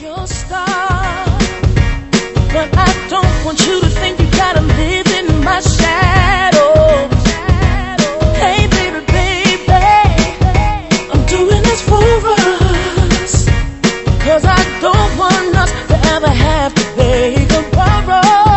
your star. But I don't want you to think you gotta live in my shadow. Hey baby, I'm doing this for us, 'cause I don't want us to ever have to beg or borrow.